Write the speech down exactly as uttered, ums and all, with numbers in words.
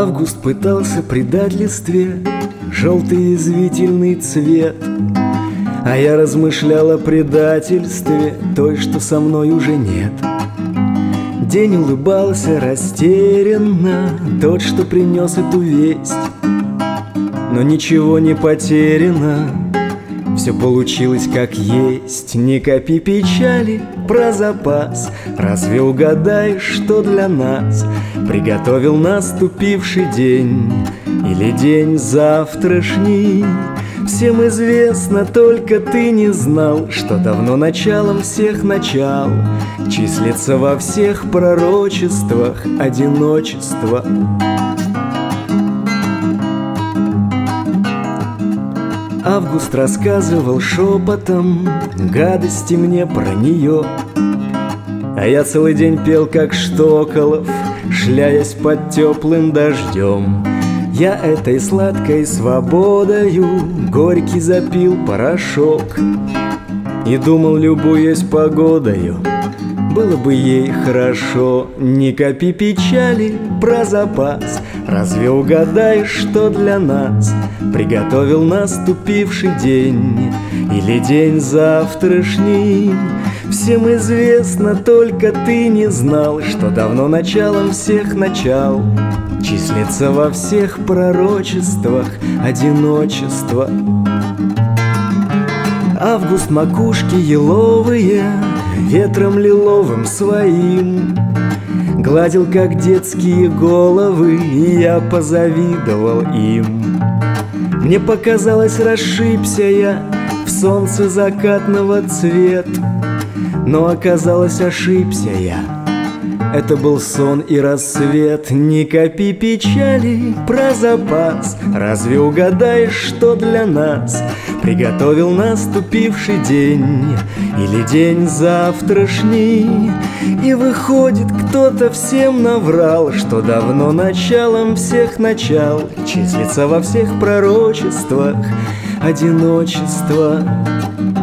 Август пытался придать листве желтый извительный цвет, а я размышлял о предательстве той, что со мной уже нет. День улыбался растерянно, тот, что принес эту весть. Но ничего не потеряно, все получилось как есть. Не копи печали про запас, разве угадаешь, что для нас приготовил наступивший день или день завтрашний? Всем известно, только ты не знал, что давно началом всех начал числится во всех пророчествах одиночество. Август рассказывал шепотом гадости мне про нее, а я целый день пел, как Штоколов, шляясь под теплым дождем. Я этой сладкой свободою горький запил порошок и думал, любуясь погодою, было бы ей хорошо. Не копи печали про запас, разве угадаешь, что для нас приготовил наступивший день или день завтрашний? Всем известно, только ты не знал, что давно началом всех начал числится во всех пророчествах одиночество. Август макушки еловые ветром лиловым своим гладил, как детские головы, и я позавидовал им. Мне показалось, расшибся я в солнце закатного цвета, но оказалось, ошибся я. Это был сон и рассвет. Не копи печали про запас, разве угадаешь, что для нас приготовил наступивший день или день завтрашний? И выходит, кто-то всем наврал, что давно началом всех начал числится во всех пророчествах одиночество.